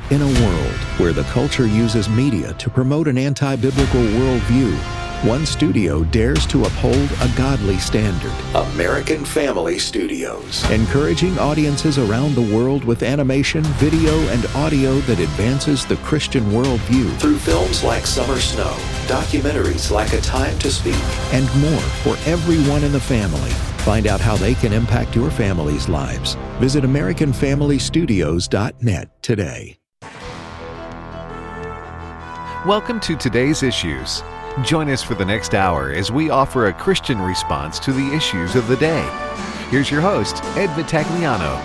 In a world where the culture uses media to promote an anti-biblical worldview, one studio dares to uphold a godly standard. American Family Studios, encouraging audiences around the world with animation, video, and audio that advances the Christian worldview through films like Summer Snow, documentaries like A Time to Speak, and more for everyone in the family. Find out how they can impact your family's lives. Visit AmericanFamilyStudios.net today. Welcome to Today's Issues. Join us for the next hour as we offer a Christian response to the issues of the day. Here's your host, Ed Vitagliano.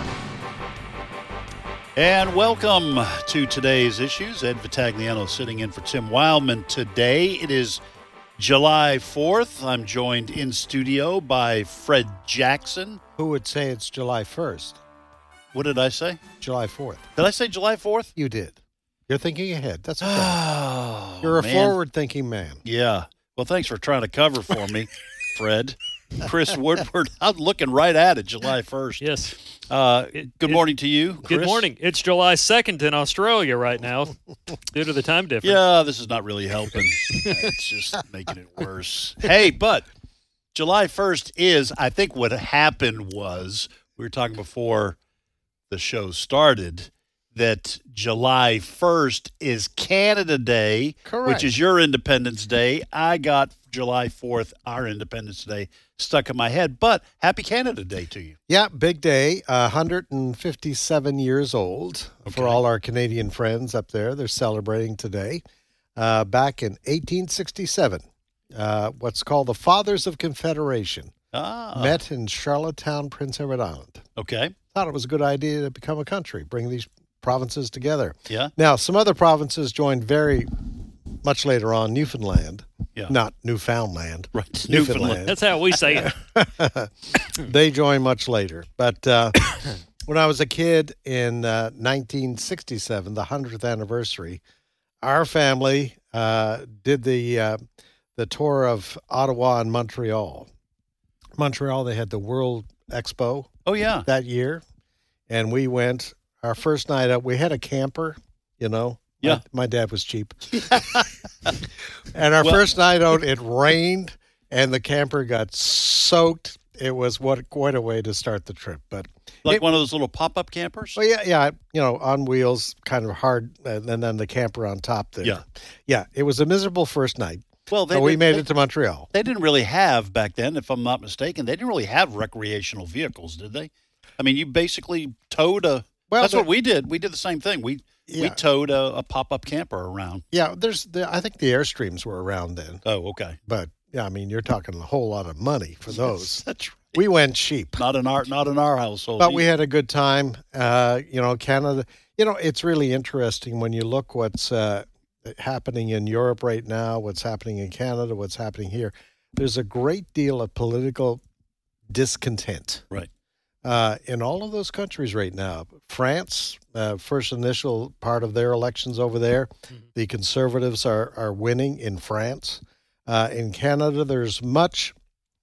And welcome to Today's Issues. Ed Vitagliano sitting in for Tim Wildman. Today it is July 4th. I'm joined in studio by Fred Jackson. Who would say it's July 1st? What did I say? July 4th. Did I say July 4th? You did. You're thinking ahead. That's okay. Oh, You're a man. forward-thinking man. Yeah. Well, thanks for trying to cover for me, Fred. Chris Woodward, I'm looking right at it, July 1st. Yes. Good morning to you, Chris. Good morning. It's July 2nd in Australia right now due to the time difference. Yeah, this is not really helping. It's just making it worse. Hey, but July 1st is, I think what happened was, we were talking before the show started, that July 1st is Canada Day, Correct. which is your Independence Day. I got July 4th, our Independence Day, stuck in my head. But happy Canada Day to you. Yeah, big day. 157 years old for all our Canadian friends up there. They're celebrating today. Back in 1867, what's called the Fathers of Confederation met in Charlottetown, Prince Edward Island. Okay. Thought it was a good idea to become a country, bring these provinces together. Yeah. Now, some other provinces joined very much later on. Newfoundland, not Newfoundland. Right. Newfoundland. That's how we say it. They joined much later. But when I was a kid in 1967, the 100th anniversary, our family did the tour of Ottawa and Montreal. Montreal, they had the World Expo. Oh, yeah. That year, and we went. Our first night up, we had a camper, you know. Yeah. My dad was cheap. And our first night out, it rained, and the camper got soaked. It was quite a way to start the trip. But Like one of those little pop-up campers? well, yeah, you know, on wheels, kind of hard, and then the camper on top there. Yeah. Yeah, it was a miserable first night. Well, So we made it to Montreal. They didn't really have, back then, if I'm not mistaken, they didn't really have recreational vehicles, did they? I mean, you basically towed a... Well, that's what we did. We did the same thing. We Yeah. towed a pop-up camper around. Yeah, I think the Airstreams were around then. Oh, okay. But, yeah, I mean, you're talking a whole lot of money for those. That's right. We went cheap. Not in our household. But we had a good time. You know, Canada, you know, it's really interesting when you look what's happening in Europe right now, what's happening in Canada, what's happening here. There's a great deal of political discontent. Right. In all of those countries right now. France, first initial part of their elections over there, the Conservatives are winning in France. In Canada, there's much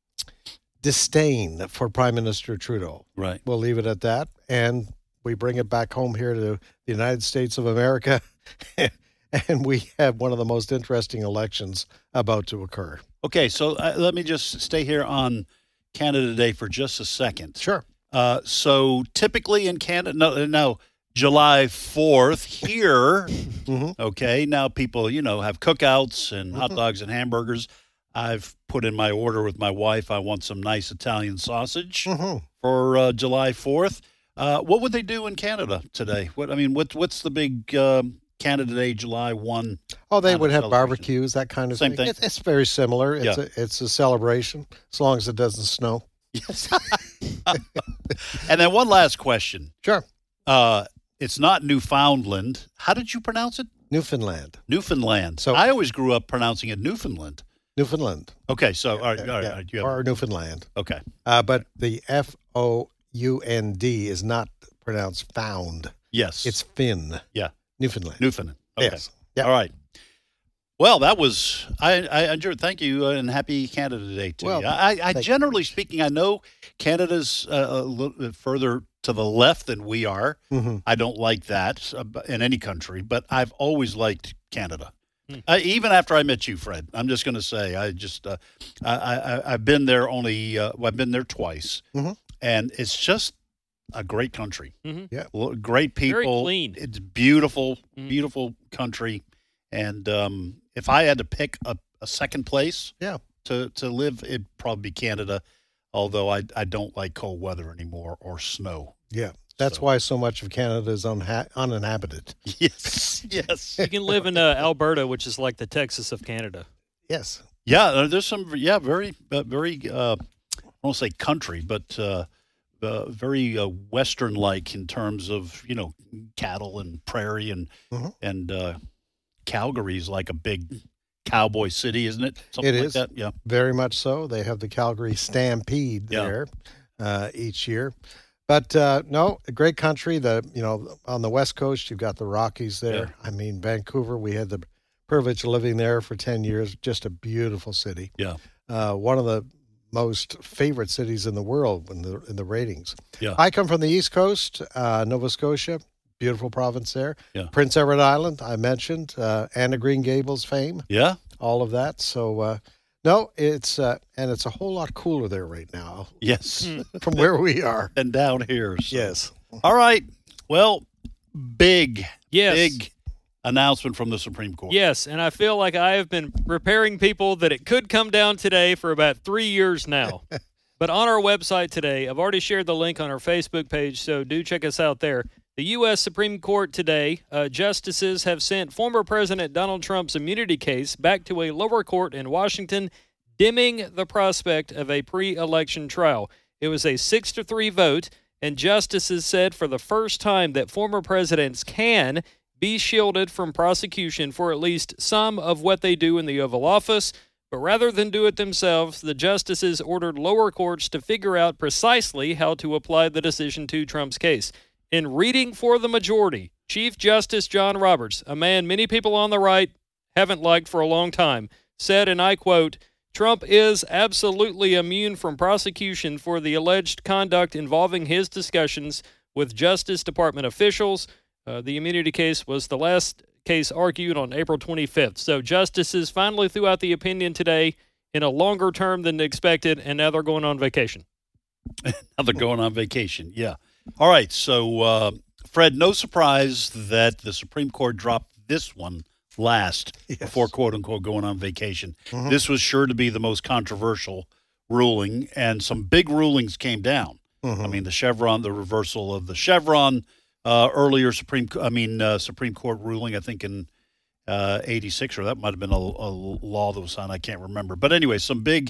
disdain for Prime Minister Trudeau. Right. We'll leave it at that. And we bring it back home here to the United States of America. And we have one of the most interesting elections about to occur. Okay, so let me just stay here on Canada Day for just a second. Sure. So typically in Canada, no, July 4th here, okay, now people, you know, have cookouts and hot dogs and hamburgers. I've put in my order with my wife. I want some nice Italian sausage for July 4th. What would they do in Canada today? What's the big Canada Day, July 1? Oh, they kind would of have celebration? barbecues, that kind of Same thing. thing. It's very similar. It's a celebration, as long as it doesn't snow. Yes. And then one last question. Sure. It's not Newfoundland. How did you pronounce it? Newfoundland. Newfoundland. So- I always grew up pronouncing it Newfoundland. Newfoundland. Okay, so all right. Yeah. You have, Or Newfoundland. okay. But the Found is not pronounced found. Yes. It's Finn. Yeah. Newfoundland. Newfoundland. Okay. Yes. Yeah. All right. Well, that was I enjoyed. Thank you, and happy Canada Day to Well, you. I thank generally speaking, I know Canada's a little bit further to the left than we are. Mhm. I don't like that in any country, but I've always liked Canada. Even after I met you, Fred, I'm just going to say I've been there I've been there twice, Mhm. and it's just a great country. Mhm. Yeah. Great people. Very clean. It's beautiful, beautiful country. And if I had to pick a second place, Yeah. to live, it'd probably be Canada. Although I don't like cold weather anymore or snow. Yeah. That's So- why so much of Canada is uninhabited. Yes, yes. You can live in Alberta, which is like the Texas of Canada. Yes. Yeah, there's some. Yeah, very. I won't say country, but very Western-like in terms of cattle and prairie Mhm. and Calgary's like a big cowboy city, isn't it? Something It like is. that. Yeah. Very much so. They have the Calgary Stampede Yeah. there each year. But no, a great country. On the West Coast, you've got the Rockies there. Yeah. I mean, Vancouver, we had the privilege of living there for 10 years. Just a beautiful city. Yeah. One of the most favorite cities in the world in the ratings. Yeah. I come from the East Coast, Nova Scotia. Beautiful province there. Yeah. Prince Edward Island, I mentioned. Anne of Green Gables fame. Yeah. All of that. So, no, it's and it's a whole lot cooler there right now Yes. from where we are. And down here. So. Yes. All right. Well, big Yes. announcement from the Supreme Court. Yes, and I feel like I have been preparing people that it could come down today for about 3 years now. But on our website today, I've already shared the link on our Facebook page, so do check us out there. The U.S. Supreme Court today, justices have sent former President Donald Trump's immunity case back to a lower court in Washington, dimming the prospect of a pre-election trial. It was a 6-3 vote, and justices said for the first time that former presidents can be shielded from prosecution for at least some of what they do in the Oval Office. But rather than do it themselves, the justices ordered lower courts to figure out precisely how to apply the decision to Trump's case. In reading for the majority, Chief Justice John Roberts, a man many people on the right haven't liked for a long time, said, and I quote, "Trump is absolutely immune from prosecution for the alleged conduct involving his discussions with Justice Department officials." The immunity case was the last case argued on April 25th. So justices finally threw out the opinion today in a longer term than expected, and now they're going on vacation. Now they're going on vacation. Yeah. All right. So, Fred, no surprise that the Supreme Court dropped this one last before, quote unquote, going on vacation. Mhm. This was sure to be the most controversial ruling, and some big rulings came down. Mhm. I mean, the reversal of the Chevron, earlier Supreme Court ruling, I think in 86, or that might have been a law that was signed. I can't remember. But anyway, some big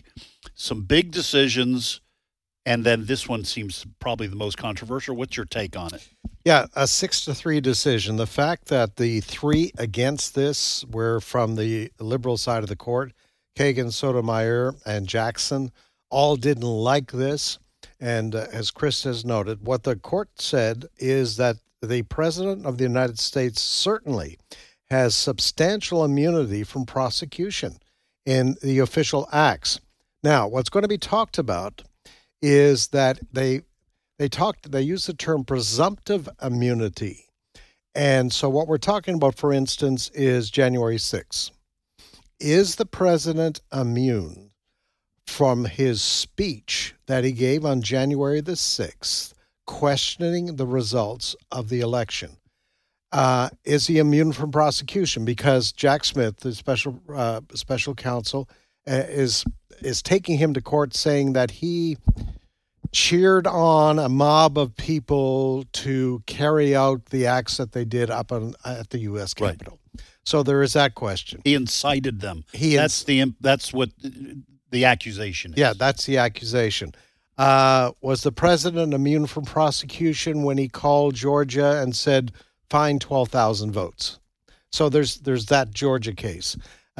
decisions. And then this one seems probably the most controversial. What's your take on it? Yeah, a 6-3 decision. The fact that the three against this were from the liberal side of the court, Kagan, Sotomayor, and Jackson, all didn't like this. And as Chris has noted, what the court said is that the President of the United States certainly has substantial immunity from prosecution in the official acts. Now, what's going to be talked about is that they use the term presumptive immunity. And so what we're talking about, for instance, is January 6th. Is the president immune from his speech that he gave on January the 6th, questioning the results of the election? Is he immune from prosecution? Because Jack Smith, the special counsel, is taking him to court, saying that he cheered on a mob of people to carry out the acts that they did up at the U.S. Capitol. Right. So there is that question. He incited them. That's what the accusation is. Yeah, that's the accusation. Was the president immune from prosecution when he called Georgia and said, find 12,000 votes? So there's that Georgia case.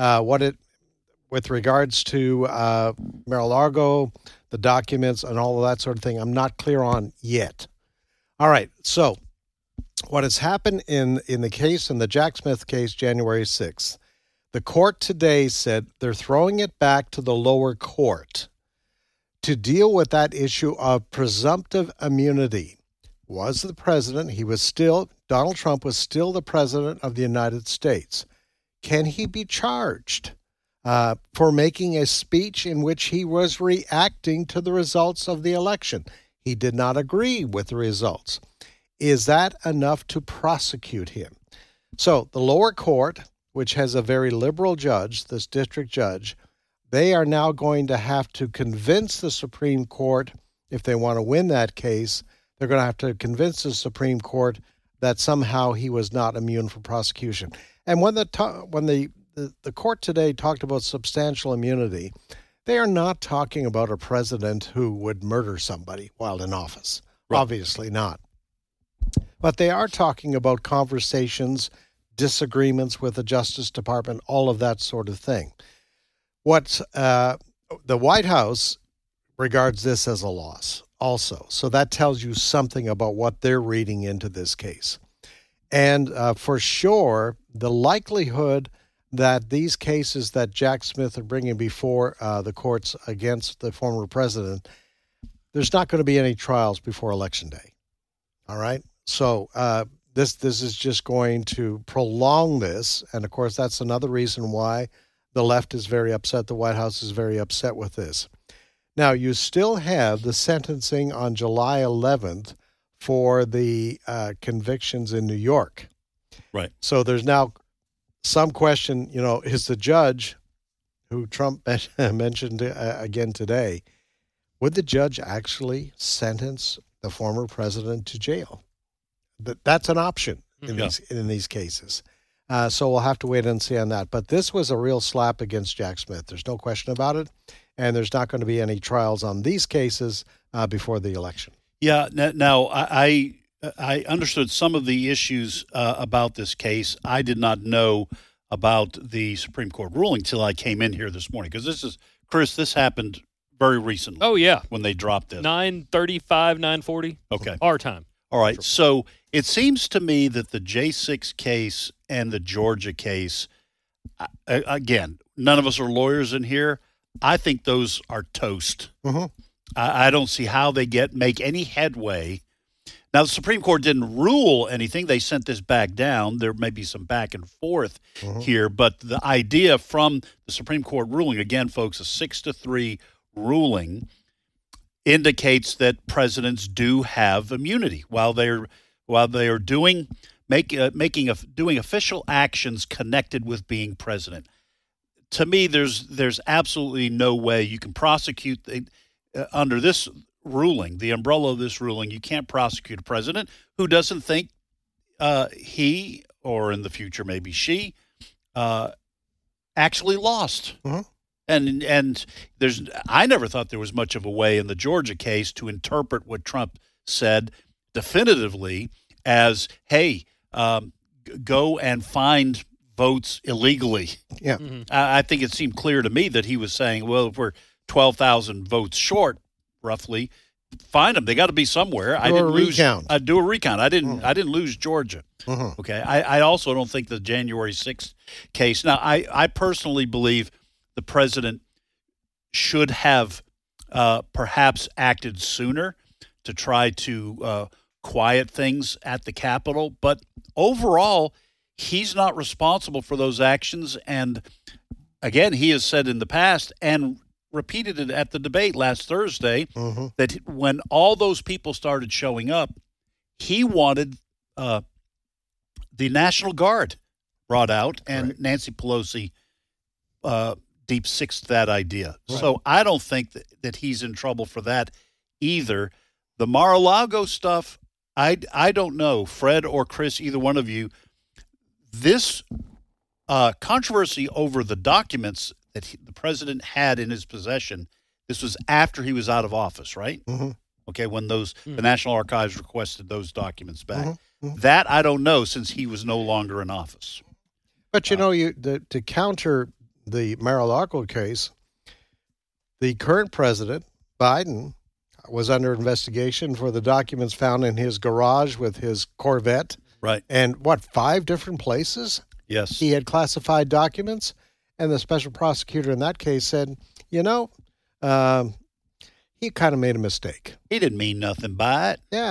With regards to Mar-a-Lago, the documents and all of that sort of thing, I'm not clear on yet. All right, so what has happened in the case, in the Jack Smith case, January 6th, the court today said they're throwing it back to the lower court to deal with that issue of presumptive immunity. was the president. Donald Trump was still the president of the United States. Can he be charged for making a speech in which he was reacting to the results of the election? He did not agree with the results. Is that enough to prosecute him? So the lower court, which has a very liberal judge, this district judge, they are now going to have to convince the Supreme Court, if they want to win that case, they're going to have to convince the Supreme Court that somehow he was not immune from prosecution. And when the court today talked about substantial immunity, they are not talking about a president who would murder somebody while in office. Right. Obviously not. But they are talking about conversations, disagreements with the Justice Department, all of that sort of thing. What the White House regards this as a loss also. So that tells you something about what they're reading into this case. And for sure, the likelihood that these cases that Jack Smith are bringing before the courts against the former president, there's not going to be any trials before Election Day. All right? So this is just going to prolong this. And, of course, that's another reason why the left is very upset. The White House is very upset with this. Now, you still have the sentencing on July 11th for the convictions in New York. Right. So there's now some question, is the judge who Trump mentioned again today, would the judge actually sentence the former president to jail? That's an option in these cases. So we'll have to wait and see on that. But this was a real slap against Jack Smith. There's no question about it. And there's not going to be any trials on these cases before the election. Yeah. Now, I understood some of the issues about this case. I did not know about the Supreme Court ruling till I came in here this morning. Because this happened very recently. Oh, yeah. When they dropped this. 9:35, 9:40. Okay. Our time. All right. So it seems to me that the J6 case and the Georgia case, again, none of us are lawyers in here. I think those are toast. Mm-hmm. I don't see how they make any headway. Now, the Supreme Court didn't rule anything. They sent this back down. There may be some back and forth here, but the idea from the Supreme Court ruling, again, folks, a 6-3 ruling, indicates that presidents do have immunity while they are doing official actions connected with being president. To me, there's absolutely no way you can prosecute under this ruling, the umbrella of this ruling. You can't prosecute a president who doesn't think he, or in the future maybe she, actually lost. Mm-hmm. And I never thought there was much of a way in the Georgia case to interpret what Trump said definitively as, hey, go and find votes illegally. Yeah. Mm-hmm. I think it seemed clear to me that he was saying, well, if we're 12,000 votes short, roughly, find them. They got to be somewhere. Do a recount. I didn't lose Georgia. Mm-hmm. Okay. I also don't think the January 6th case. Now, I personally believe the president should have perhaps acted sooner to try to quiet things at the Capitol. But overall, he's not responsible for those actions. And again, he has said in the past and repeated it at the debate last Thursday that when all those people started showing up, he wanted the National Guard brought out, and right. Nancy Pelosi deep sixed that idea. Right. So I don't think that he's in trouble for that either. The Mar-a-Lago stuff, I don't know, Fred or Chris, either one of you. This controversy over the documents that the president had in his possession, this was after he was out of office, right? Mm-hmm. Okay, when the National Archives requested those documents back. Mm-hmm. Mm-hmm. That I don't know, since he was no longer in office. But to counter the Mar-a-Lago case, the current president, Biden, was under investigation for the documents found in his garage with his Corvette. Right. And 5 different places? Yes. He had classified documents, and the special prosecutor in that case said, he kind of made a mistake. He didn't mean nothing by it. Yeah.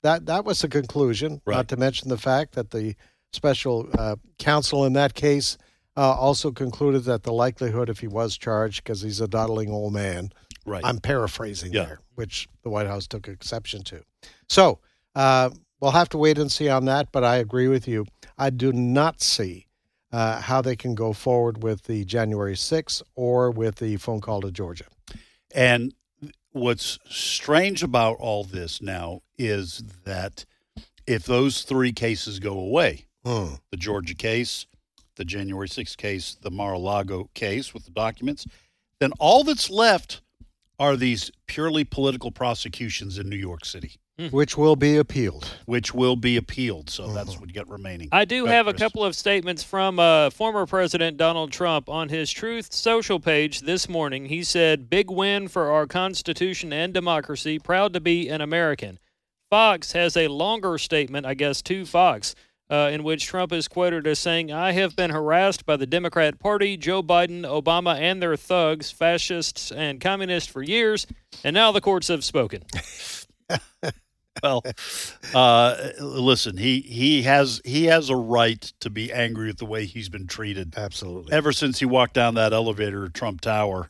that was the conclusion. Right. Not to mention the fact that the special counsel in that case also concluded that the likelihood, if he was charged, because he's a dawdling old man, Right. I'm paraphrasing Yeah. there, which the White House took exception to. So we'll have to wait and see on that, but I agree with you. I do not see how they can go forward with the January 6th or with the phone call to Georgia. And what's strange about all this now is that if those three cases go away, the Georgia case, the January 6th case, the Mar-a-Lago case with the documents, then all that's left are these purely political prosecutions in New York City, Which will be appealed. which will be appealed. So that's what you got remaining. I do Go ahead, have a Chris. couple of statements from former President Donald Trump on his Truth Social page this morning. He said, "Big win for our Constitution and democracy. Proud to be an American." Fox has a longer statement, I guess, to Fox, in which Trump is quoted as saying, "I have been harassed by the Democrat Party, Joe Biden, Obama, and their thugs, fascists, and communists for years, and now the courts have spoken." Well, listen, he has a right to be angry at the way he's been treated Absolutely. ever since he walked down that elevator at Trump Towers.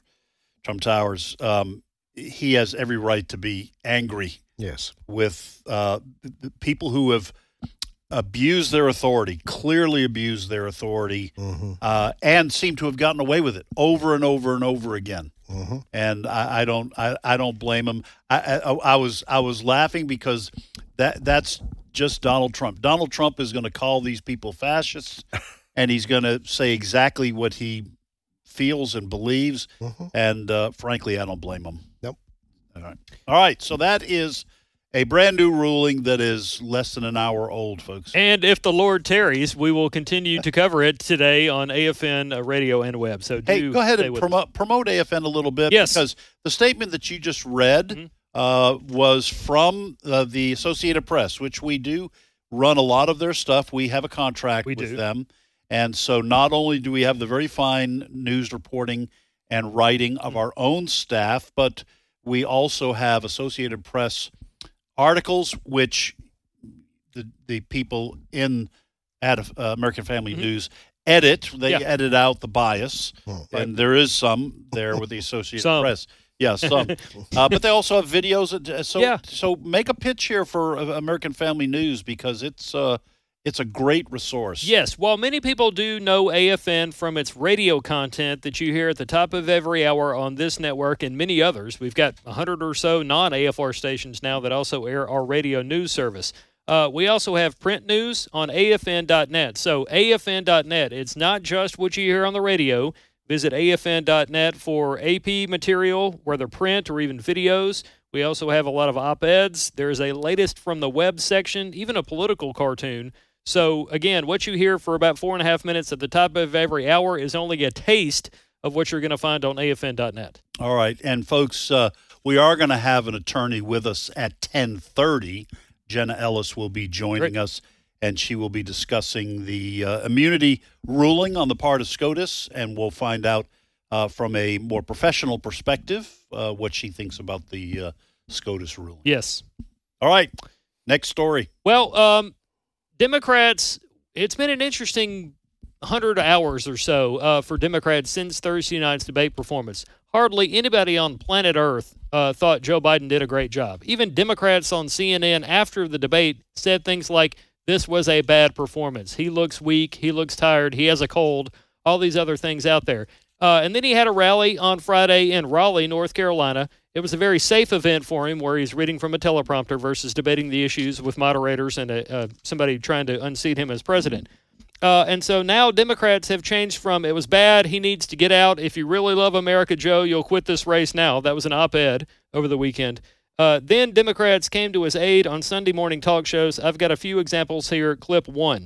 He has every right to be angry Yes. with the people who have abused their authority, clearly abused their authority, and seem to have gotten away with it over and over and over again. And I don't blame him. I was laughing because that's just Donald Trump. Donald Trump is going to call these people fascists, and he's going to say exactly what he feels and believes. And frankly, I don't blame him. Nope. All right. So that is a brand new ruling that is less than an hour old, folks. And if the Lord tarries, we will continue to cover it today on AFN radio and web. So Hey, go ahead stay and with us. promote AFN a little bit. Yes. Because the statement that you just read was from the Associated Press, which we do run a lot of their stuff. We have a contract with them. And so not only do we have the very fine news reporting and writing of our own staff, but we also have Associated Press articles, which the people at American Family News edit. They edit out the bias, and there is some there with the Associated Press. Yeah, some. But they also have videos. So make a pitch here for American Family News because it's a great resource. Yes, while many people do know AFN from its radio content that you hear at the top of every hour on this network and many others, we've got 100 or so non-AFR stations now that also air our radio news service. We also have print news on AFN.net. So AFN.net, it's not just what you hear on the radio. Visit AFN.net for AP material, whether print or even videos. We also have a lot of op-eds. There's a latest from the web section, even a political cartoon. So, again, what you hear for about 4.5 minutes at the top of every hour is only a taste of what you're going to find on AFN.net. All right. And, folks, we are going to have an attorney with us at 10:30. Jenna Ellis will be joining us, and she will be discussing the immunity ruling on the part of SCOTUS, and we'll find out from a more professional perspective what she thinks about the SCOTUS ruling. Yes. All right. Next story. Well, Democrats, it's been an interesting 100 hours or so for Democrats since Thursday night's debate performance. Hardly anybody on planet Earth thought Joe Biden did a great job. Even Democrats on CNN after the debate said things like, this was a bad performance. He looks weak. He looks tired. He has a cold. All these other things out there. And then he had a rally on Friday in Raleigh, North Carolina. It was a very safe event for him where he's reading from a teleprompter versus debating the issues with moderators and somebody trying to unseat him as president. And so now Democrats have changed from it was bad, he needs to get out. If you really love America, Joe, you'll quit this race now. That was an op-ed over the weekend. Then Democrats came to his aid on Sunday morning talk shows. I've got a few examples here. Clip 1.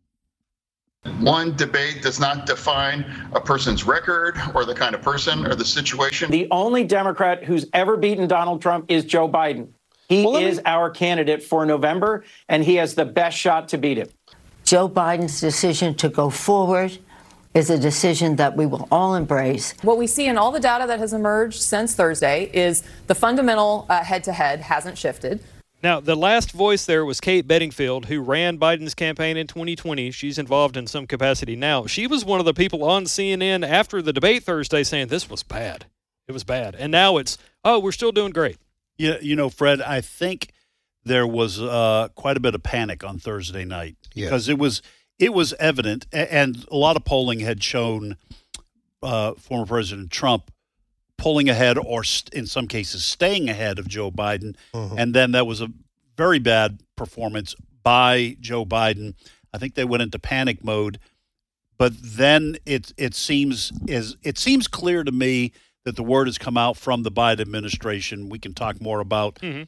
One debate does not define a person's record or the kind of person or the situation. The only Democrat who's ever beaten Donald Trump is Joe Biden. He is our candidate for November, and he has the best shot to beat him. Joe Biden's decision to go forward is a decision that we will all embrace. What we see in all the data that has emerged since Thursday is the fundamental head-to-head hasn't shifted. Now, the last voice there was Kate Bedingfield, who ran Biden's campaign in 2020. She's involved in some capacity now. She was one of the people on CNN after the debate Thursday saying this was bad. It was bad. And now it's, we're still doing great. Yeah, Fred, I think there was quite a bit of panic on Thursday night because it was evident, and a lot of polling had shown former President Trump pulling ahead or in some cases staying ahead of Joe Biden. Mm-hmm. And then that was a very bad performance by Joe Biden. I think they went into panic mode. But then it seems clear to me that the word has come out from the Biden administration. We can talk more about the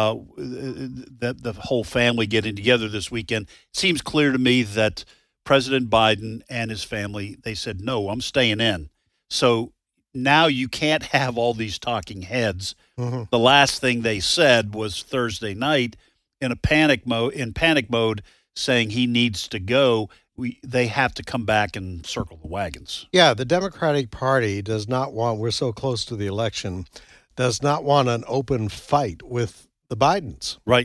whole family getting together this weekend. It seems clear to me that President Biden and his family, they said, no, I'm staying in. So now you can't have all these talking heads. Mm-hmm. The last thing they said was Thursday night in panic mode, saying he needs to go. They have to come back and circle the wagons. Yeah, the Democratic Party does not want, we're so close to the election, does not want an open fight with the Bidens. Right.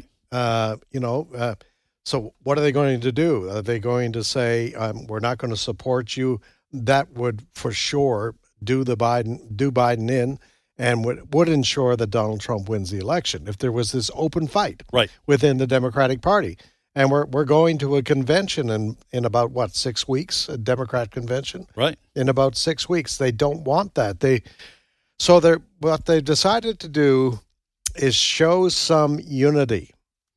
So what are they going to do? Are they going to say, we're not going to support you? That would for sure do Biden in and would ensure that Donald Trump wins the election if there was this open fight within the Democratic Party. And we're going to a convention in about, 6 weeks, a Democrat convention? Right. In about 6 weeks. They don't want that. What they decided to do is show some unity.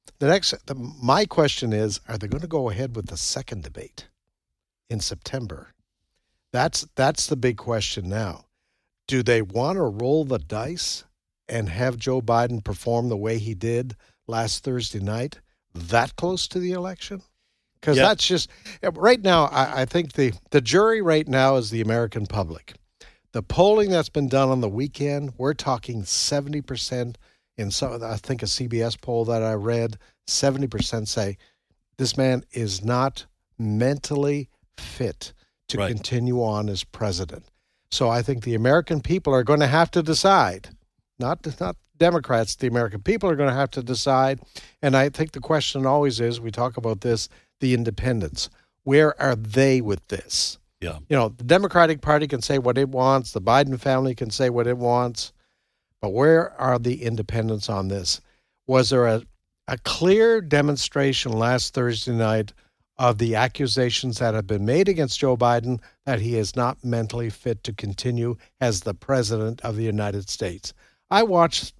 My question is, are they going to go ahead with the second debate in September? That's the big question now. Do they want to roll the dice and have Joe Biden perform the way he did last Thursday night, that close to the election? Because that's just right now. I think the jury right now is the American public. The polling that's been done on the weekend, we're talking 70%. In some, I think a CBS poll that I read, 70% say this man is not mentally fit to continue on as president. So I think the American people are going to have to decide, not Democrats, the American people are going to have to decide. And I think the question always is, we talk about this, the independents. Where are they with this? Yeah. The Democratic Party can say what it wants. The Biden family can say what it wants. But where are the independents on this? Was there a clear demonstration last Thursday night of the accusations that have been made against Joe Biden that he is not mentally fit to continue as the president of the United States? I watched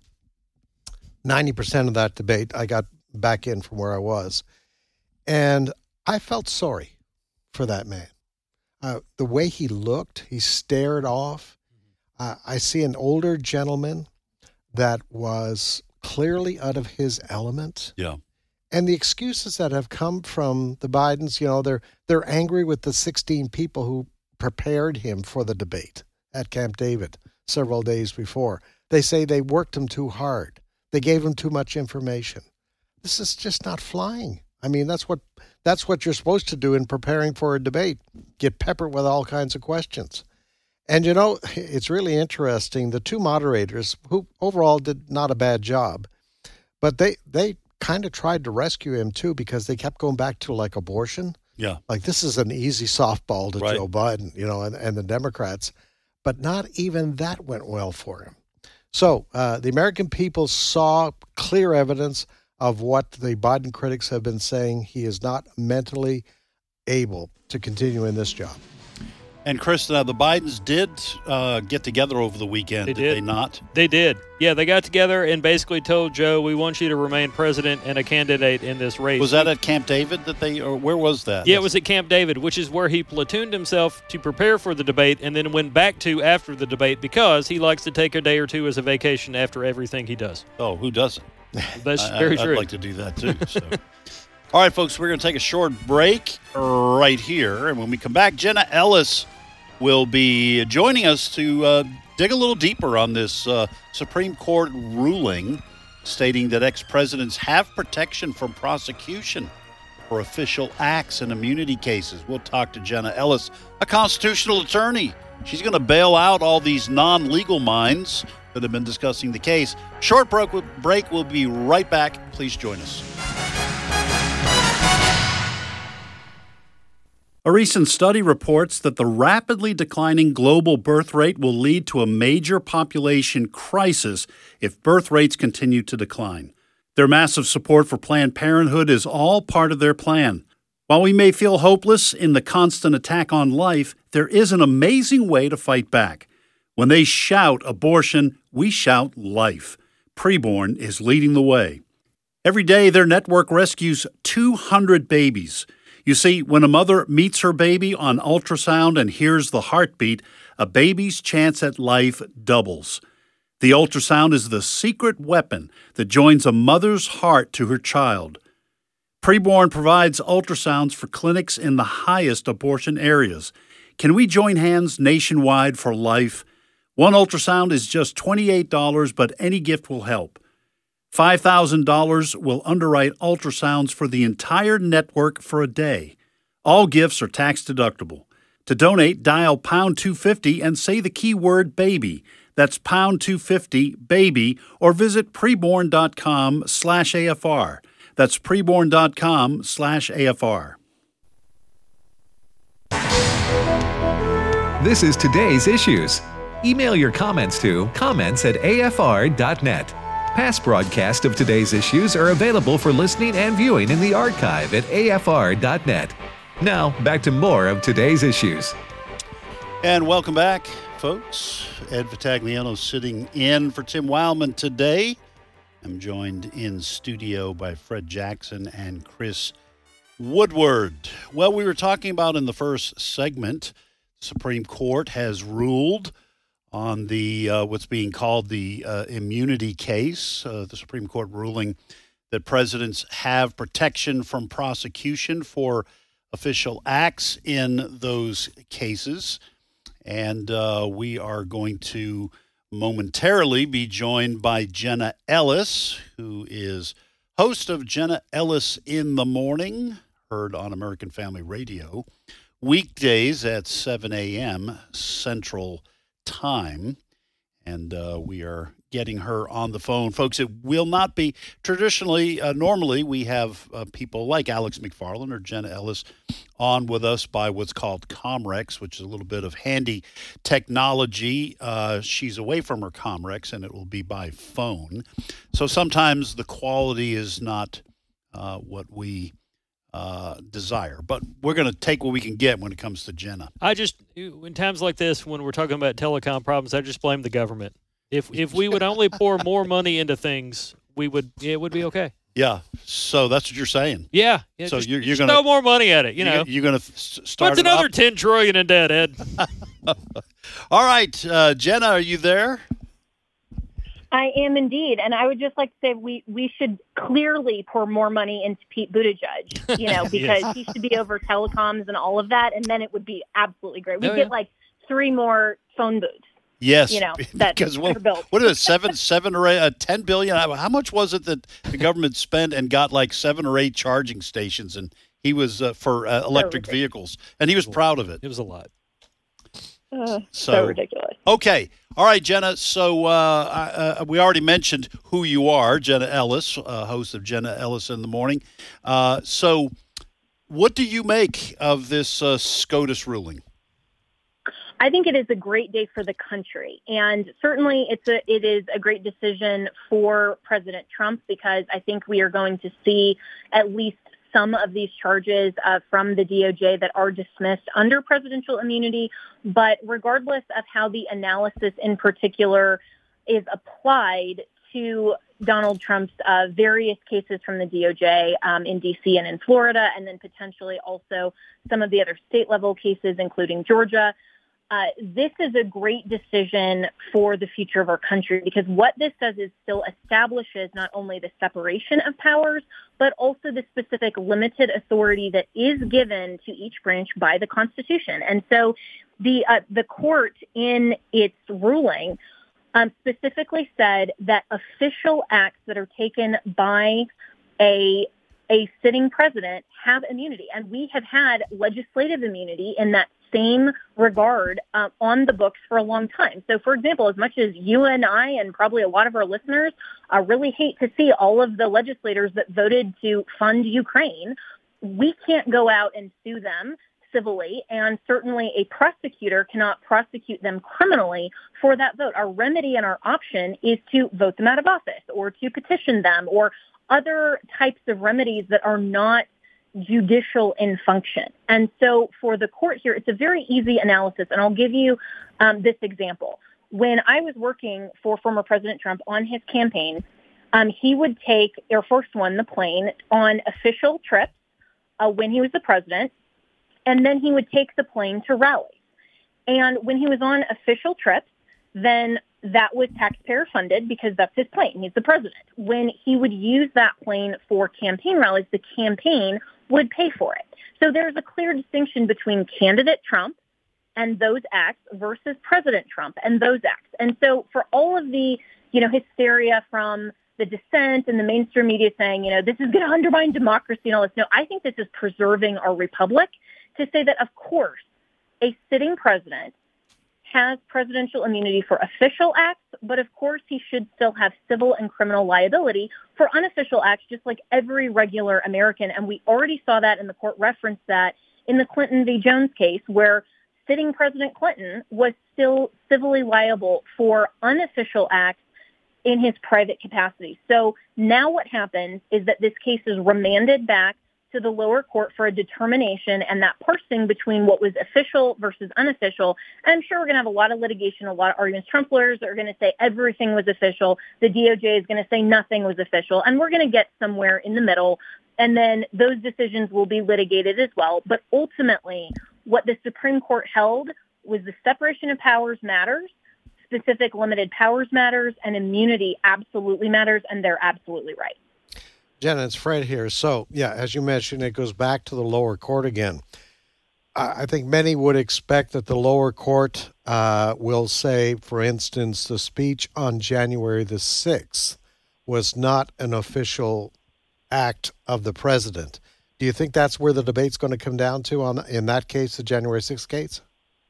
90% of that debate. I got back in from where I was, and I felt sorry for that man. The way he looked, he stared off. I see an older gentleman that was clearly out of his element. Yeah. And the excuses that have come from the Bidens, they're angry with the 16 people who prepared him for the debate at Camp David several days before. They say they worked him too hard. They gave him too much information. This is just not flying. I mean, that's what you're supposed to do in preparing for a debate. Get peppered with all kinds of questions. And, it's really interesting. The two moderators, who overall did not a bad job, but they kind of tried to rescue him, too, because they kept going back to, abortion. Yeah. This is an easy softball to Joe Biden, and the Democrats. But not even that went well for him. So the American people saw clear evidence of what the Biden critics have been saying. He is not mentally able to continue in this job. And, Chris, the Bidens did get together over the weekend, did they not? They did. Yeah, they got together and basically told Joe, we want you to remain president and a candidate in this race. Was that at Camp David or where was that? Yeah, it was at Camp David, which is where he platooned himself to prepare for the debate and then went back to after the debate because he likes to take a day or two as a vacation after everything he does. Oh, who doesn't? That's very true. I'd like to do that, too. So. All right, folks, we're going to take a short break right here. And when we come back, Jenna Ellis will be joining us to dig a little deeper on this Supreme Court ruling stating that ex-presidents have protection from prosecution for official acts and immunity cases. We'll talk to Jenna Ellis, a constitutional attorney. She's going to bail out all these non-legal minds that have been discussing the case. Short break. We'll be right back. Please join us. A recent study reports that the rapidly declining global birth rate will lead to a major population crisis if birth rates continue to decline. Their massive support for Planned Parenthood is all part of their plan. While we may feel hopeless in the constant attack on life, there is an amazing way to fight back. When they shout abortion, we shout life. Preborn is leading the way. Every day, their network rescues 200 babies. You see, when a mother meets her baby on ultrasound and hears the heartbeat, a baby's chance at life doubles. The ultrasound is the secret weapon that joins a mother's heart to her child. Preborn provides ultrasounds for clinics in the highest abortion areas. Can we join hands nationwide for life? One ultrasound is just $28, but any gift will help. $5,000 will underwrite ultrasounds for the entire network for a day. All gifts are tax deductible. To donate, dial pound 250 and say the keyword baby. That's pound 250 baby, or visit preborn.com/AFR. That's preborn.com/AFR. This is Today's Issues. Email your comments to comments@afr.net. Past broadcasts of Today's Issues are available for listening and viewing in the archive at afr.net. Now, back to more of Today's Issues. And welcome back, folks. Ed Vitagliano sitting in for Tim Wildman today. I'm joined in studio by Fred Jackson and Chris Woodward. Well, we were talking about in the first segment, the Supreme Court has ruled on the what's being called the immunity case. The Supreme Court ruling that presidents have protection from prosecution for official acts in those cases. And we are going to momentarily be joined by Jenna Ellis, who is host of Jenna Ellis in the Morning, heard on American Family Radio, weekdays at 7 a.m. Central Time. And we are getting her on the phone. Folks, it will not be traditionally, normally we have people like Alex McFarland or Jenna Ellis on with us by what's called Comrex, which is a little bit of handy technology. She's away from her Comrex, and it will be by phone. So sometimes the quality is not what we desire. But we're going to take what we can get when it comes to Jenna. In times like this, when we're talking about telecom problems, I just blame the government. If we would only pour more money into things, it would be okay. Yeah. So that's what you're saying. Yeah. So just, you're just going to throw more money at it. You're going to start. What's another $10 trillion in debt, Ed? All right, Jenna, are you there? I am indeed, and I would just like to say we should clearly pour more money into Pete Buttigieg, because Yes. he should be over telecoms and all of that, and then it would be absolutely great. We'd get like 3 more phone booths. Yes, that because are built. what is it, seven or 8, $10 billion? How much was it that the government spent and got like 7 or 8 charging stations? And he was for electric vehicles, and he was proud of it. It was a lot. So ridiculous. Okay. All right, Jenna. So we already mentioned who you are, Jenna Ellis, host of Jenna Ellis in the Morning. So what do you make of this SCOTUS ruling? I think it is a great day for the country, and certainly it is a great decision for President Trump, because I think we are going to see at least some of these charges from the DOJ that are dismissed under presidential immunity. But regardless of how the analysis in particular is applied to Donald Trump's various cases from the DOJ in D.C. and in Florida, and then potentially also some of the other state-level cases, including Georgia, this is a great decision for the future of our country, because what this does is still establishes not only the separation of powers, but also the specific limited authority that is given to each branch by the Constitution. And so the court in its ruling specifically said that official acts that are taken by a sitting president have immunity. And we have had legislative immunity in that same regard on the books for a long time. So, for example, as much as you and I and probably a lot of our listeners really hate to see all of the legislators that voted to fund Ukraine, we can't go out and sue them civilly, and certainly a prosecutor cannot prosecute them criminally for that vote. Our remedy and our option is to vote them out of office or to petition them or other types of remedies that are not judicial in function. And so for the court here, it's a very easy analysis, and I'll give you this example. When I was working for former President Trump on his campaign, he would take Air Force One, the plane, on official trips when he was the president, and then he would take the plane to rallies. And when he was on official trips, then that was taxpayer funded because that's his plane. He's the president. When he would use that plane for campaign rallies, the campaign would pay for it. So there's a clear distinction between candidate Trump and those acts versus President Trump and those acts. And so for all of the, hysteria from the dissent and the mainstream media saying, this is going to undermine democracy and all this, no, I think this is preserving our republic to say that, of course, a sitting president has presidential immunity for official acts, but of course he should still have civil and criminal liability for unofficial acts, just like every regular American. And we already saw that, and the court referenced that in the Clinton v. Jones case, where sitting President Clinton was still civilly liable for unofficial acts in his private capacity. So now what happens is that this case is remanded back to the lower court for a determination, and that parsing between what was official versus unofficial. And I'm sure we're going to have a lot of litigation, a lot of arguments. Trump lawyers are going to say everything was official. The DOJ is going to say nothing was official. And we're going to get somewhere in the middle. And then those decisions will be litigated as well. But ultimately, what the Supreme Court held was the separation of powers matters, specific limited powers matters, and immunity absolutely matters. And they're absolutely right. Jenna, it's Fred here. So, yeah, as you mentioned, it goes back to the lower court again. I think many would expect that the lower court will say, for instance, the speech on January the 6th was not an official act of the president. Do you think that's where the debate's going to come down to in that case, the January 6th case?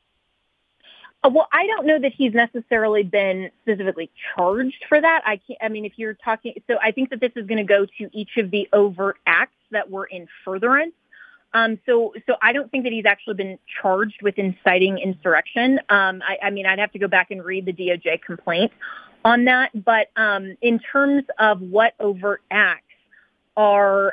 Well, I don't know that he's necessarily been specifically charged for that. If you're talking, so I think that this is going to go to each of the overt acts that were in furtherance. So I don't think that he's actually been charged with inciting insurrection. I'd have to go back and read the DOJ complaint on that. But in terms of what overt acts are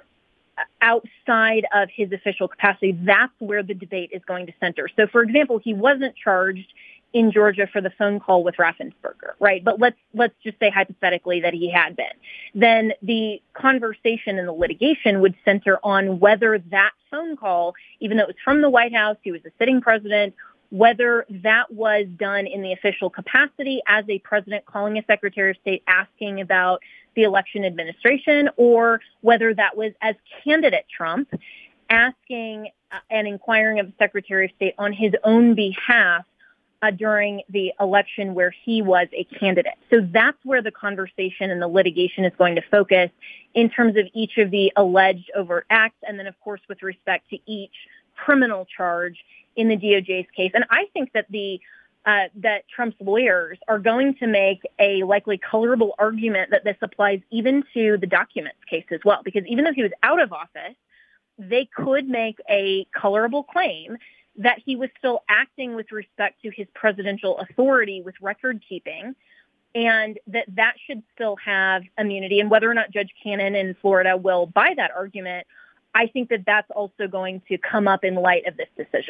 outside of his official capacity, that's where the debate is going to center. So, for example, he wasn't charged in Georgia for the phone call with Raffensperger, right? But let's just say hypothetically that he had been. Then the conversation and the litigation would center on whether that phone call, even though it was from the White House, he was a sitting president, whether that was done in the official capacity as a president calling a Secretary of State asking about the election administration, or whether that was as candidate Trump asking and inquiring of the Secretary of State on his own behalf during the election where he was a candidate. So that's where the conversation and the litigation is going to focus in terms of each of the alleged overt acts, and then, of course, with respect to each criminal charge in the DOJ's case. And I think that that Trump's lawyers are going to make a likely colorable argument that this applies even to the documents case as well, because even though he was out of office, they could make a colorable claim that he was still acting with respect to his presidential authority with record keeping, and that should still have immunity. And whether or not Judge Cannon in Florida will buy that argument, I think that that's also going to come up in light of this decision.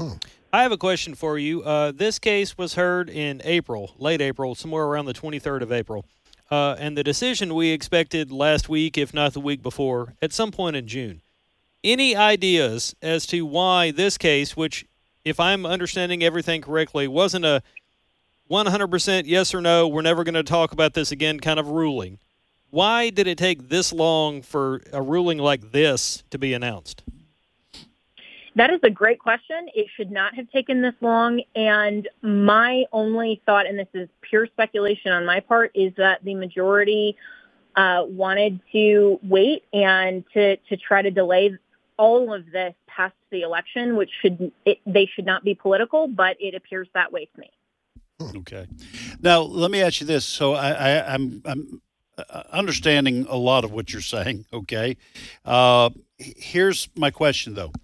I have a question for you. This case was heard in April, late April, somewhere around the 23rd of April. And the decision we expected last week, if not the week before, at some point in June. Any ideas as to why this case, which, if I'm understanding everything correctly, wasn't a 100% yes or no, we're never going to talk about this again kind of ruling, why did it take this long for a ruling like this to be announced? That is a great question. It should not have taken this long. And my only thought, and this is pure speculation on my part, is that the majority wanted to wait and to try to delay all of this past the election, which they should not be political, but it appears that way to me. Okay. Now, let me ask you this. So I'm understanding a lot of what you're saying, okay? Here's my question, though.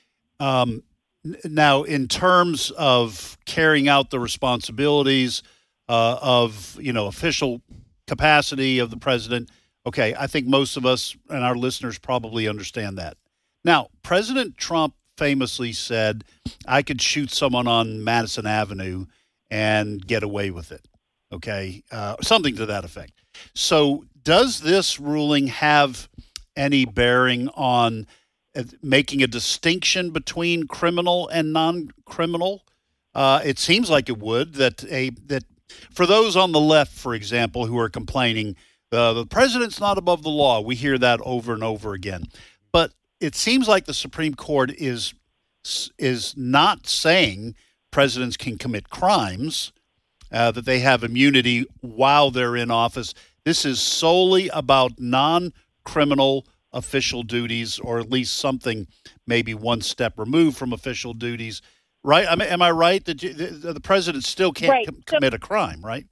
Now, in terms of carrying out the responsibilities of, official capacity of the president, okay, I think most of us and our listeners probably understand that. Now, President Trump famously said, I could shoot someone on Madison Avenue and get away with it, okay? Something to that effect. So does this ruling have any bearing on making a distinction between criminal and non-criminal? It seems like it would, that for those on the left, for example, who are complaining, the president's not above the law. We hear that over and over again. But it seems like the Supreme Court is not saying presidents can commit crimes, that they have immunity while they're in office. This is solely about non-criminal official duties, or at least something maybe one step removed from official duties, right? Am I right that the president still can't commit a crime, right?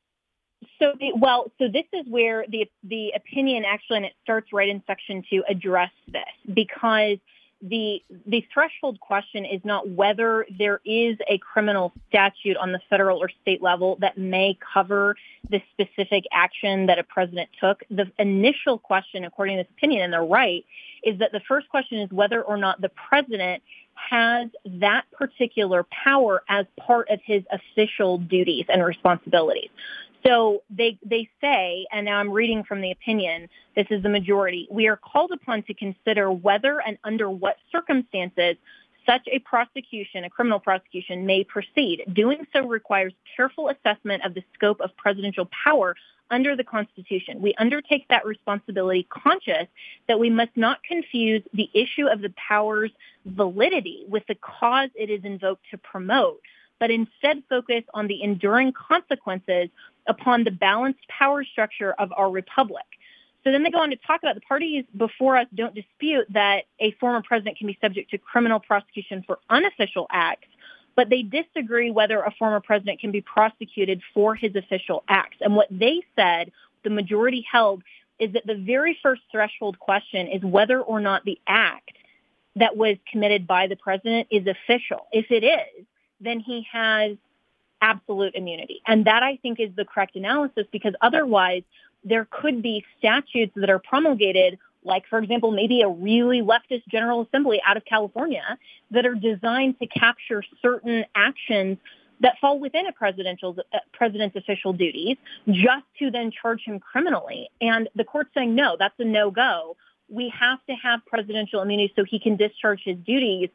So this is where the opinion actually, and it starts right in Section 2, address this, because the threshold question is not whether there is a criminal statute on the federal or state level that may cover the specific action that a president took. The initial question, according to this opinion, and they're right, is that the first question is whether or not the president has that particular power as part of his official duties and responsibilities. So they say, and now I'm reading from the opinion, this is the majority, we are called upon to consider whether and under what circumstances such a prosecution, a criminal prosecution, may proceed. Doing so requires careful assessment of the scope of presidential power under the Constitution. We undertake that responsibility conscious that we must not confuse the issue of the power's validity with the cause it is invoked to promote, but instead focus on the enduring consequences upon the balanced power structure of our republic. So then they go on to talk about the parties before us don't dispute that a former president can be subject to criminal prosecution for unofficial acts, but they disagree whether a former president can be prosecuted for his official acts. And what they said, the majority held, is that the very first threshold question is whether or not the act that was committed by the president is official. If it is, then he has absolute immunity. And that, I think, is the correct analysis, because otherwise there could be statutes that are promulgated, like, for example, maybe a really leftist General Assembly out of California, that are designed to capture certain actions that fall within a president's official duties, just to then charge him criminally. And the court's saying, no, that's a no-go. We have to have presidential immunity so he can discharge his duties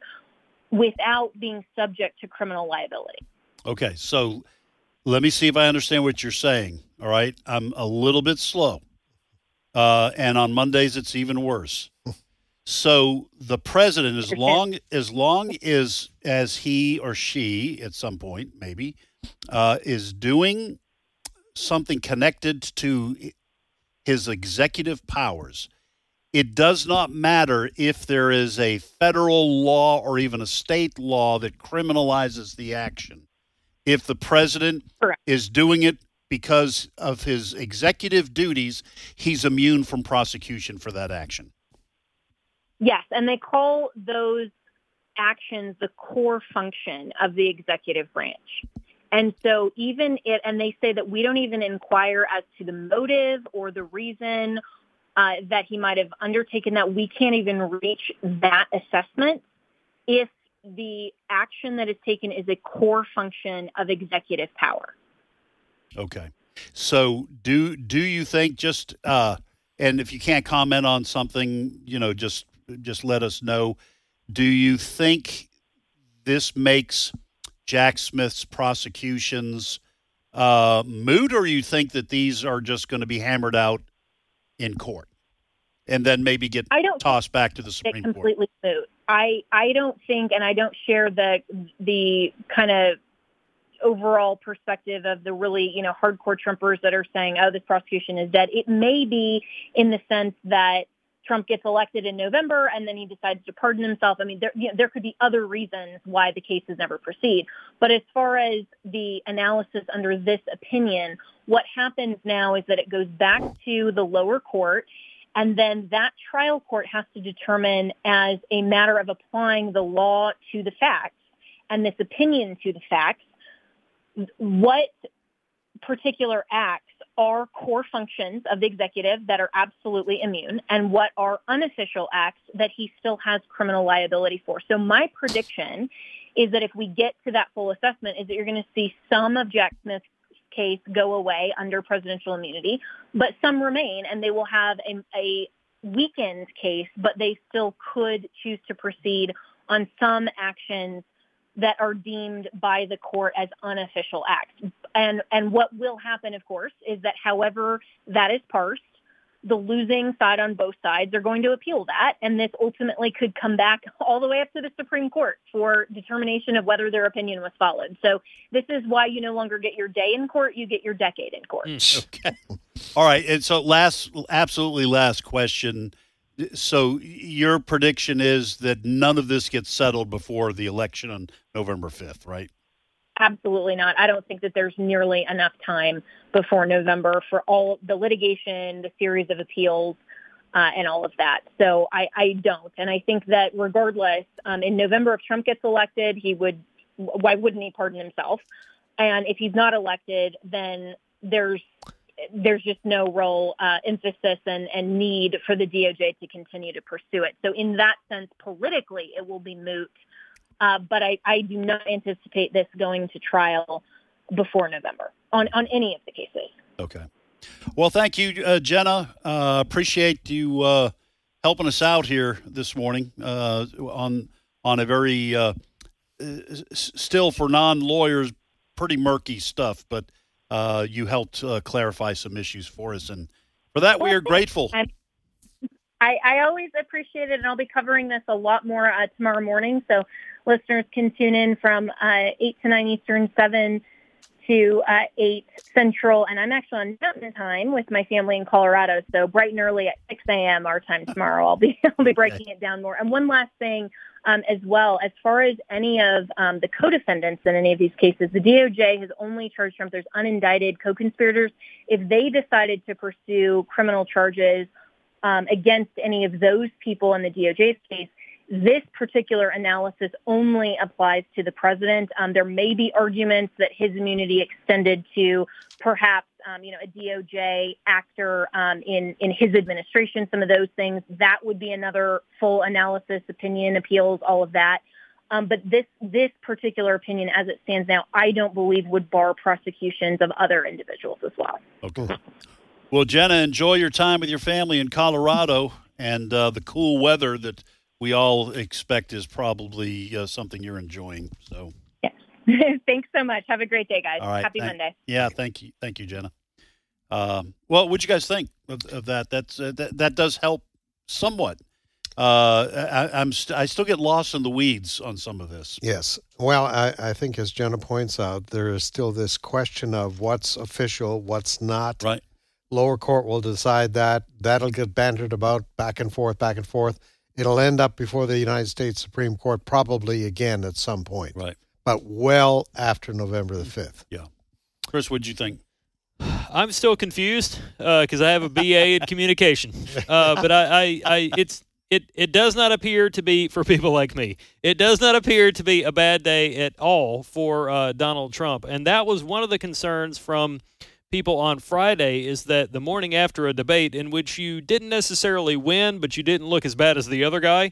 without being subject to criminal liability. Okay, so let me see if I understand what you're saying, all right? I'm a little bit slow, and on Mondays it's even worse. So the president, as long as he or she, at some point maybe, is doing something connected to his executive powers, it does not matter if there is a federal law or even a state law that criminalizes the action. If the president is doing it because of his executive duties, he's immune from prosecution for that action. Yes, and they call those actions the core function of the executive branch. And so and they say that we don't even inquire as to the motive or the reason that he might have undertaken that. We can't even reach that assessment if the action that is taken is a core function of executive power. Okay. So do you think and if you can't comment on something, just let us know. Do you think this makes Jack Smith's prosecutions moot, or you think that these are just going to be hammered out in court and then maybe get tossed back to the Supreme Court? Completely moot. I don't think, and I don't share the kind of overall perspective of the really, hardcore Trumpers that are saying, oh, this prosecution is dead. It may be in the sense that Trump gets elected in November and then he decides to pardon himself. I mean, there could be other reasons why the cases never proceed. But as far as the analysis under this opinion, what happens now is that it goes back to the lower court, and then that trial court has to determine, as a matter of applying the law to the facts and this opinion to the facts, what particular acts are core functions of the executive that are absolutely immune, and what are unofficial acts that he still has criminal liability for. So my prediction is that if we get to that full assessment, is that you're going to see some of Jack Smith's case go away under presidential immunity, but some remain, and they will have a weakened case, but they still could choose to proceed on some actions that are deemed by the court as unofficial acts. And what will happen, of course, is that however that is parsed, the losing side on both sides are going to appeal that, and this ultimately could come back all the way up to the Supreme Court for determination of whether their opinion was followed. So this is why you no longer get your day in court, you get your decade in court. Okay. All right, and so absolutely last question. So your prediction is that none of this gets settled before the election on November 5th, right? Absolutely not. I don't think that there's nearly enough time before November for all the litigation, the series of appeals, and all of that. So I don't. And I think that regardless, in November, if Trump gets elected, why wouldn't he pardon himself? And if he's not elected, then there's just no real emphasis and need for the DOJ to continue to pursue it. So in that sense, politically, it will be moot. But I do not anticipate this going to trial before November on any of the cases. Okay. Well, thank you, Jenna. Appreciate you helping us out here this morning on a very still for non-lawyers pretty murky stuff, but you helped clarify some issues for us, and for that we are grateful. I always appreciate it, and I'll be covering this a lot more tomorrow morning, so listeners can tune in from 8 to 9 Eastern, 7 to 8 Central, and I'm actually on Mountain Time with my family in Colorado, so bright and early at 6 a.m. our time tomorrow. I'll be breaking it down more. And one last thing as well, as far as any of the co-defendants in any of these cases, the DOJ has only charged Trump. There's unindicted co-conspirators. If they decided to pursue criminal charges against any of those people in the DOJ's case, this particular analysis only applies to the president. There may be arguments that his immunity extended to perhaps, a DOJ actor in his administration, some of those things. That would be another full analysis, opinion, appeals, all of that. But this particular opinion, as it stands now, I don't believe would bar prosecutions of other individuals as well. Okay. Well, Jenna, enjoy your time with your family in Colorado, and the cool weather that we all expect is probably something you're enjoying. So, yes. Thanks so much. Have a great day, guys. All right. Happy Monday. Yeah, thank you, Jenna. Well, what'd you guys think of that? That does help somewhat. I still get lost in the weeds on some of this. Yes. Well, I think as Jenna points out, there is still this question of what's official, what's not. Right. Lower court will decide that. That'll get bantered about back and forth, back and forth. It'll end up before the United States Supreme Court probably again at some point. Right. But well after November the 5th. Yeah. Chris, what'd you think? I'm still confused because I have a BA in communication. But it does not appear to be, for people like me, it does not appear to be a bad day at all for Donald Trump. And that was one of the concerns from people on Friday, is that the morning after a debate in which you didn't necessarily win, but you didn't look as bad as the other guy,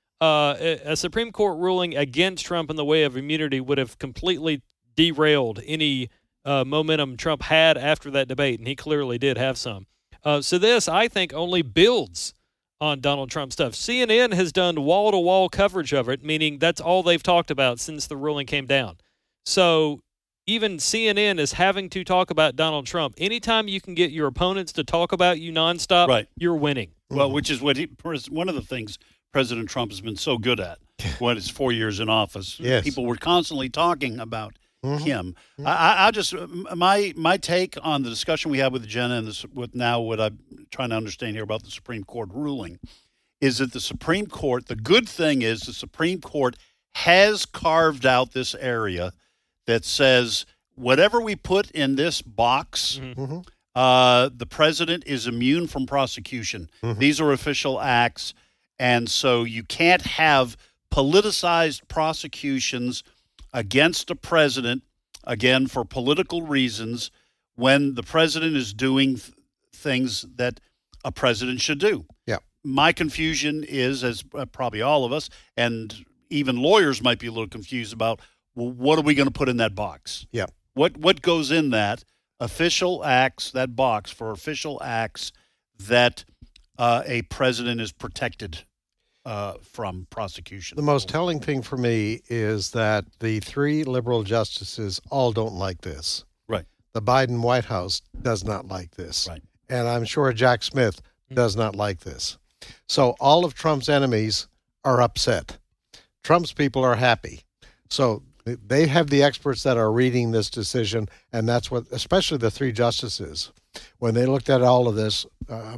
a Supreme Court ruling against Trump in the way of immunity would have completely derailed any momentum Trump had after that debate, and he clearly did have some. So this, I think, only builds on Donald Trump stuff. CNN has done wall-to-wall coverage of it, meaning that's all they've talked about since the ruling came down. So even CNN is having to talk about Donald Trump. Anytime you can get your opponents to talk about you nonstop, right, you're winning. Well, which is one of the things President Trump has been so good at when it's 4 years in office. Yes. People were constantly talking about him. I just my take on the discussion we had with Jenna and what I'm trying to understand here about the Supreme Court ruling is that the Supreme Court, the good thing is the Supreme Court has carved out this area that says whatever we put in this box, the president is immune from prosecution. These are official acts, and so you can't have politicized prosecutions against a president, again, for political reasons, when the president is doing things that a president should do. Yeah. My confusion is, as probably all of us, and even lawyers might be a little confused about, well, what are we going to put in that box? Yeah. What goes in that official acts, that box for official acts that a president is protected from prosecution? The most telling thing for me is that the 3 liberal justices all don't like this. Right. The Biden White House does not like this. Right. And I'm sure Jack Smith does not like this. So all of Trump's enemies are upset. Trump's people are happy. So they have the experts that are reading this decision, and that's what, especially the 3 justices, when they looked at all of this,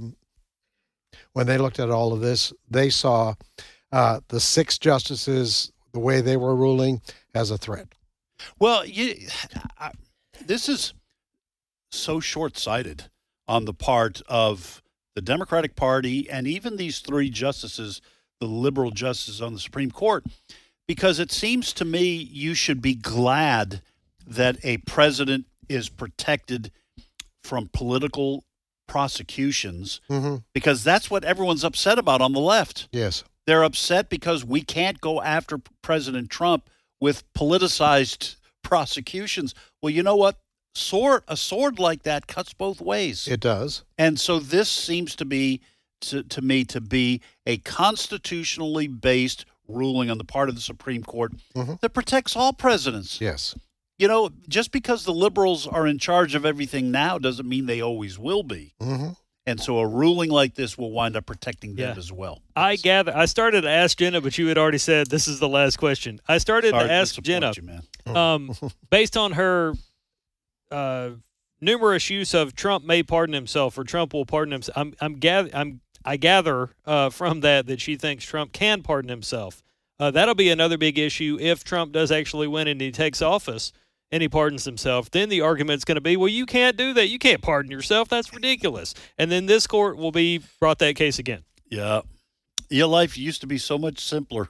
they saw the 6 justices, the way they were ruling, as a threat. Well, this is so short-sighted on the part of the Democratic Party and even these 3 justices, the liberal justices on the Supreme Court, because it seems to me you should be glad that a president is protected from political prosecutions, because that's what everyone's upset about on the left. Yes. They're upset because we can't go after President Trump with politicized prosecutions. Well, you know what? A sword like that cuts both ways. It does. And so this seems to be, to me, to be a constitutionally based ruling on the part of the Supreme Court that protects all presidents. Yes. You know, just because the liberals are in charge of everything now doesn't mean they always will be. And so a ruling like this will wind up protecting them as well. I started to ask Jenna, but you had already said this is the last question. I started to ask Jenna, based on her numerous use of Trump may pardon himself or Trump will pardon himself. I gather from that she thinks Trump can pardon himself. That'll be another big issue if Trump does actually win and he takes office and he pardons himself. Then the argument's going to be, well, you can't do that. You can't pardon yourself. That's ridiculous. And then this court will be brought that case again. Yeah. Your life used to be so much simpler.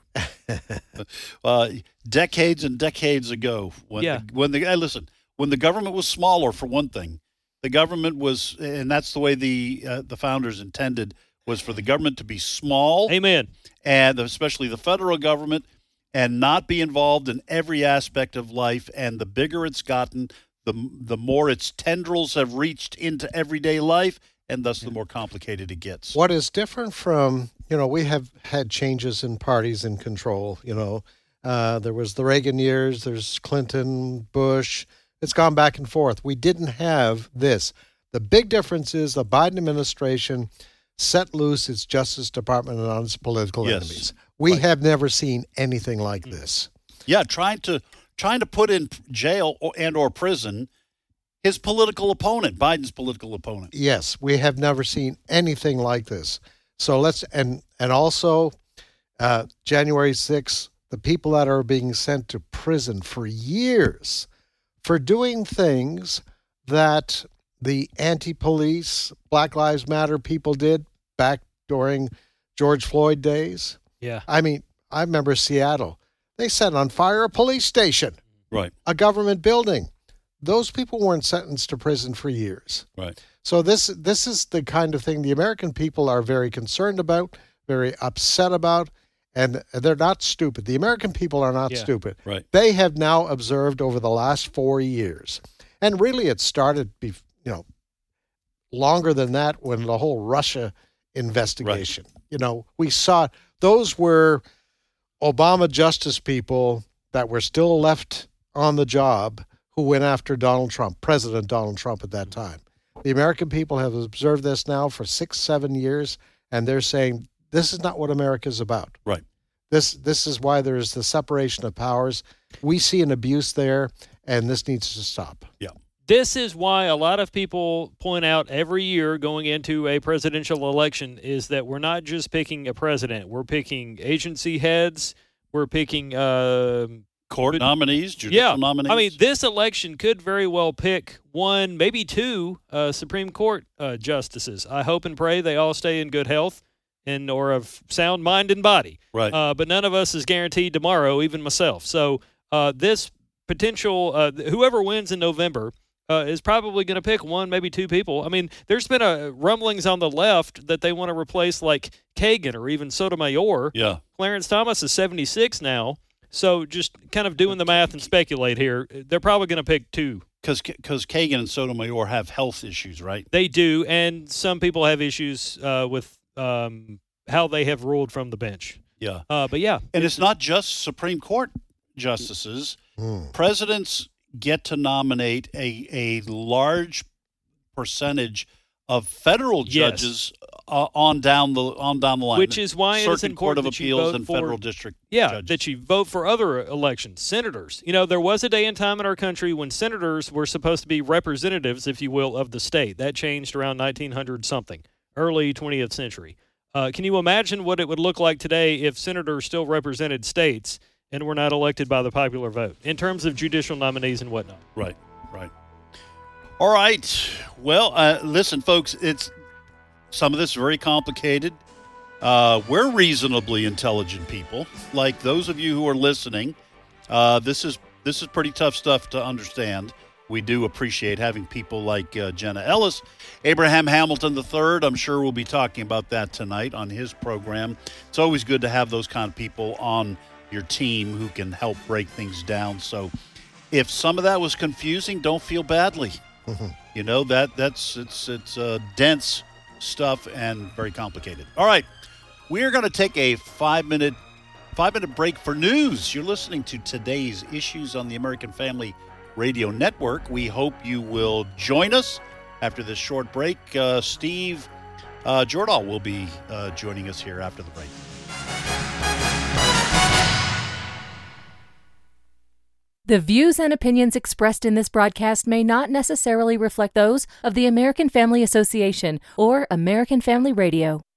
Decades and decades ago. When the government was smaller, for one thing, the government was, and that's the way the founders intended, was for the government to be small. Amen. And especially the federal government, and not be involved in every aspect of life. And the bigger it's gotten, the more its tendrils have reached into everyday life, and thus the more complicated it gets. What is different from, we have had changes in parties in control. There was the Reagan years, there's Clinton, Bush. It's gone back and forth. We didn't have this. The big difference is the Biden administration set loose its Justice Department on its political enemies. We have never seen anything like this. Yeah, trying to put in jail or prison his political opponent, Biden's political opponent. Yes, we have never seen anything like this. So and also January 6th, the people that are being sent to prison for years for doing things that the anti-police, Black Lives Matter people did back during George Floyd days. Yeah. I mean, I remember Seattle. They set on fire a police station. Right. A government building. Those people weren't sentenced to prison for years. Right. So this is the kind of thing the American people are very concerned about, very upset about, and they're not stupid. The American people are not stupid. Right. They have now observed over the last 4 years. And really it started longer than that when the whole Russia investigation. Right. We saw those were Obama justice people that were still left on the job who went after Donald Trump, President Donald Trump at that time. The American people have observed this now for 6-7 years, and they're saying this is not what America's about. Right. This is why there's the separation of powers. We see an abuse there, and this needs to stop. Yeah. This is why a lot of people point out every year going into a presidential election is that we're not just picking a president. We're picking agency heads. We're picking court nominees, judicial nominees. I mean, this election could very well pick one, maybe two Supreme Court justices. I hope and pray they all stay in good health and or of sound mind and body. Right. But none of us is guaranteed tomorrow, even myself. So this potential, whoever wins in November is probably going to pick one, maybe two people. I mean, there's been rumblings on the left that they want to replace like Kagan or even Sotomayor. Yeah. Clarence Thomas is 76 now. So just kind of doing the math and speculate here, they're probably going to pick two. Because Kagan and Sotomayor have health issues, right? They do, and some people have issues with how they have ruled from the bench. Yeah. But yeah. And it's not just Supreme Court justices. Presidents get to nominate a large percentage of federal judges on down the line, which is why it is important Court of that Appeals you vote and for, federal district judges. That you vote for other elections, senators. You know, there was a day and time in our country when senators were supposed to be representatives, if you will, of the state. That changed around 1900 something, early 20th century. Can you imagine what it would look like today if senators still represented states and were not elected by the popular vote in terms of judicial nominees and whatnot? Right. All right. Well, listen, folks, some of this is very complicated. We're reasonably intelligent people. Like those of you who are listening, this is pretty tough stuff to understand. We do appreciate having people like Jenna Ellis. Abraham Hamilton III, I'm sure we'll be talking about that tonight on his program. It's always good to have those kind of people on your team who can help break things down. So if some of that was confusing, don't feel badly. You know, it's dense stuff and very complicated. All right, we're going to take a 5-minute break for news. You're listening to Today's Issues on the American Family Radio Network. We hope you will join us after this short break. Steve Jordahl will be joining us here after the break. The views and opinions expressed in this broadcast may not necessarily reflect those of the American Family Association or American Family Radio.